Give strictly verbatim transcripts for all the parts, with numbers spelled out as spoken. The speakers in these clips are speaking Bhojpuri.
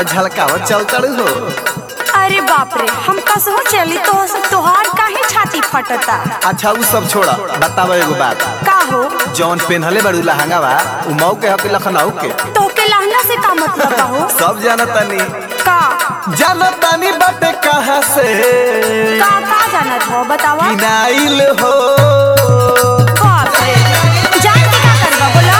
झलकावत चल चढ़ हो। अरे बाप रे, हम कसहो चली तो तोहार काहे छाती फटता। अच्छा वो सब छोड़ा, बतावा एगो बात। का हो? जौन पेनहले बड़ू लहंगा बा उ मऊ के हक लखनऊ के? तो के लहंगा से का मतलब हो? सब जानतानी। का जानतानी बाटे कहाँ से? का का जानत हो बतावा। किनाइल हो। बाप रे, जान के का करबा बोला?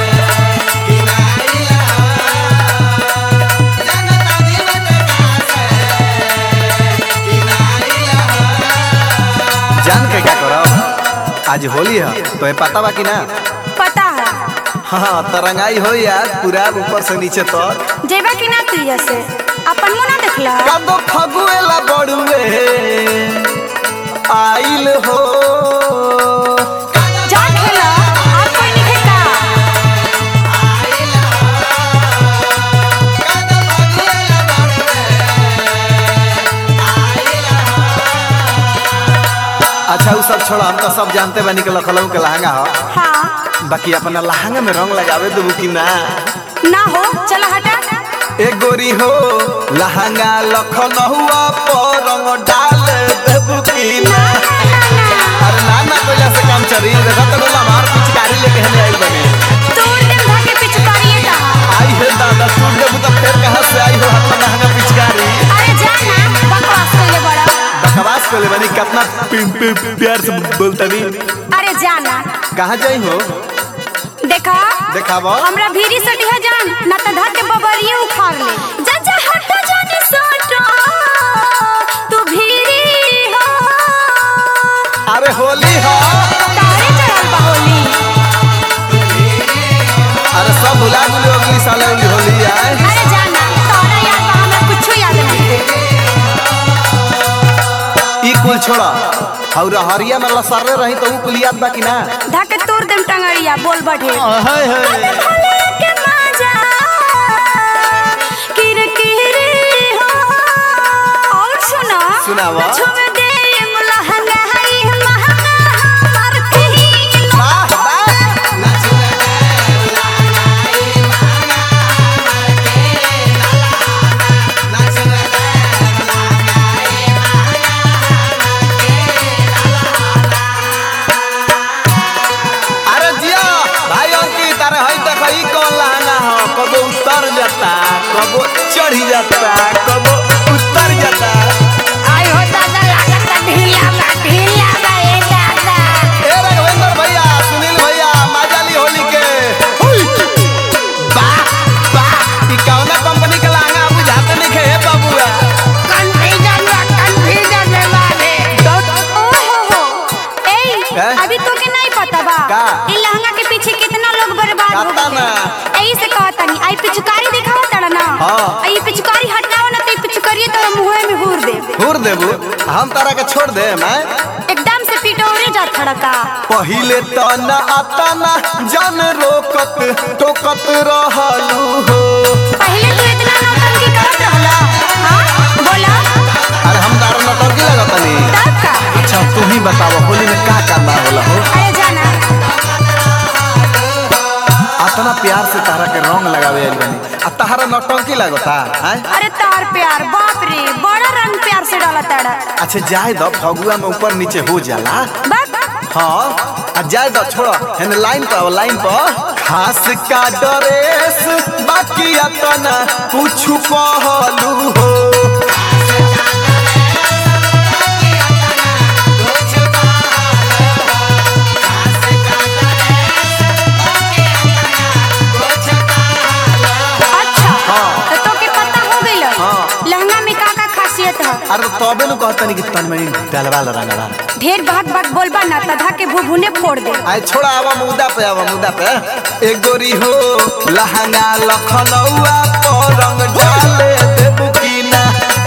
जान के क्या करो? आज होली है तो पता बा कि ना? पता है। हाँ तरंगाई हो यार, पूरा ऊपर से नीचे तक। जेबा कि ना तू से अपन मुंह ना देखला? कदो फगुएला बड़ुए आइल हो। जा खेला, और कोई नहीं खेता। अच्छा वो सब छोड़ा, हम तो सब जानते बनी के लखनऊ के लहंगा हो। हाँ। बाकी अपना लहंगा में रंग लगावे देबू कि ना? ना हो, चला हटा। ए गोरी हो लहंगा लखनऊआ पर रंग डाल देबू कि ना? अरे ना ना कोइला से काम चली। देखा तो बोला मार पिचकारी लेके हने आई बने। तोड़ देम धाके पिचकारिए कहा। आई है दादा तोड़ देबू तो फिर कहां से आई हो हाथ लहंगा पिचकारी? अरे जा ना, बकवास कइले बड़ा। बकवास कइले बनी, कितना प्यार से बोलता नहीं। अरे जा ना। कहां जाई हो? देखा देखावा। हमरा भीरी सटिया जान, ना त धाके बबरिए उखाड़ ले। जा जा हट जाने सटो, तू भीरी हो। अरे होली हो। तारे चढ़ल बा होली। अरे सब भुला गुले अगली साल होली आए। अरे जा ना, तोरा याद बा, हमरा कुछो याद नहीं। ई कुल छोड़ा, और हरिया में लसरले रही तो ऊ कुल याद बा कि ना? धाके तोड़ देम टंगड़िया, बोल बढ़े। हाय हाय के मजा किरकिरी हो। और सुना सुनावा। छुम दे लहंगा है महंगा हमर की। वाह वाह। अरे जिया भाई अंकित, तारे हई देख ई कौन लहंगा हो? कबो उतर जाता, कबो चढ़ी जाता, कबो उतर जाता। आई हो दादा, लागत ढीला बा, ढीला बा ए दादा। ए राघवेंद्र भैया, सुनील भैया, माजाली होली के। हुई। वाह वाह, ई कौना कंपनी के लहंगा बुझाते नहीं खे बाबूआ? कंफ्यूजन बा, कंफ्यूजन में बाले। ओ हो हो। ए हैं? अभी तो के नहीं पता बा का? ई लहंगा के पीछे कितना लोग बर्बाद हो पता गए। ना। एही से कहता नहीं, आई पिचकारी दिखावा तड़ा ना। हाँ। आई पिचकारी हटावा ना, तो ई पिचकारी तोरा मुंह में हुर दे। हुर देबू, हम तारा के छोड़ दे मैं। एकदम से पिटोरे जा खड़का। पहिले तो न आता ना जन रोकत टोकत रहलू हो। पहले तू इतना नौटंकी करत रहला, हां बोला। अरे हम तारा नौटंकी लगतनी। तब का? अच्छा तू ही बताओ होली में का करना होला हो? अरे जाना। इतना प्यार से तारा के रंग लगावे आइल बनी, आ तारा नौटंकी लगता हैं? अरे तार प्यार, बाप रे, बड़ा रंग प्यार से डाला ताड़ा। अच्छा जाए दो, फगुआ में ऊपर नीचे हो जाला। बस हाँ आ जाए दो, छोड़ो हेने लाइन पर लाइन पर। खास का ड्रेस बाकी अपना कुछ कहलू हो। अच्छा। हाँ। तो तोके पता हो गइल हाँ। लहंगा में का का खासियत है? अरे तबे नु कहतनी कि तन में डलवा लगा। ढेर भाग भाग बोलबा ना त धाके भुभुने फोड़ दे। आए छोड़ा, आवा मुद्दा पे, आवा मुद्दा पे। एक गोरी हो लहंगा लखनऊआ पर रंग डाले देबू कि ना?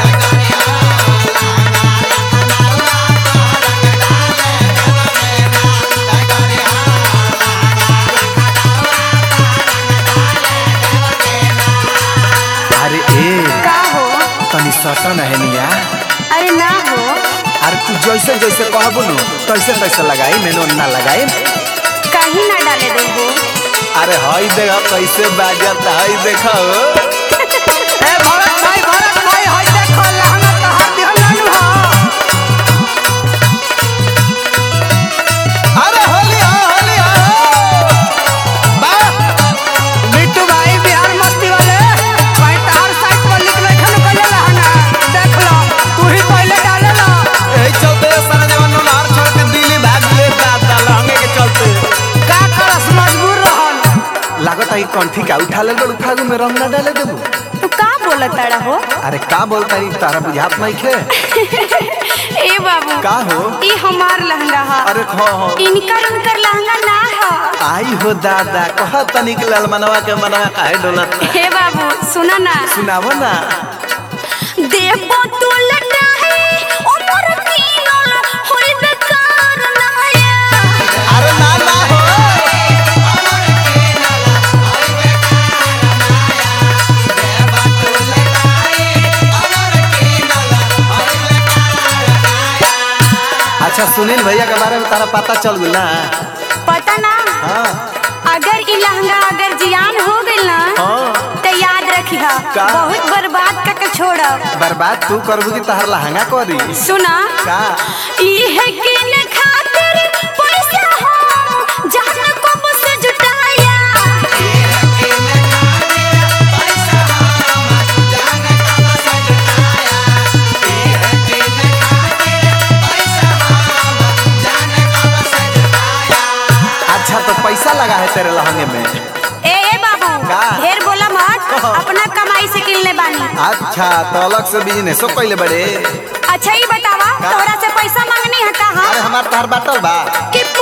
अरे ए का हो? तनी सटन है निया। अरे ना हो। अरे तू जैसे जैसे कहबू नु तैसे तैसे लगाई, मैंने ना लगाई। कहीं ना डाले देबो। अरे हई देखा कैसे बाजत, हई देखो। ए भरत लगता है कंठी का उठा ले बड़ फागु में रंग ना डाले देबू। तू का बोलत तारा हो? अरे का बोलता रही तारा बुझात नहीं खे। ए बाबू का हो? ई हमार लहंगा है। अरे खो हो इनकर उनकर लहंगा ना है। आई हो दादा कह तनिक लाल मनवा के मनवा काहे डोलत। हे बाबू सुना ना सुनावो ना। देबो तू लटाई उमर कीनल होई बेकार नाया। अरे ना ना हो अच्छा सुनील भैया के बारे में तारा पता चल गइल ना? पता ना हाँ अगर ई लहंगा अगर जियान हो गइल ना हाँ तो याद रखिहा का? बहुत बर्बाद करके छोड़ब। बर्बाद तू करबू की तहर लहंगा करी। सुना का ई है किने खातिर पैसा हो जान को बस जुटाया। अच्छा तो पैसा लगा है तेरे लहंगे में। ए ए बाबू का? ढेर बोला मत अपना कमाई से किनले बानी। अच्छा तो अलग से बिजनेस हो पहले बड़े। अच्छा ही बतावा का? तोहरा से पैसा मांगनी है का? अरे हमार तार बाटल बा कि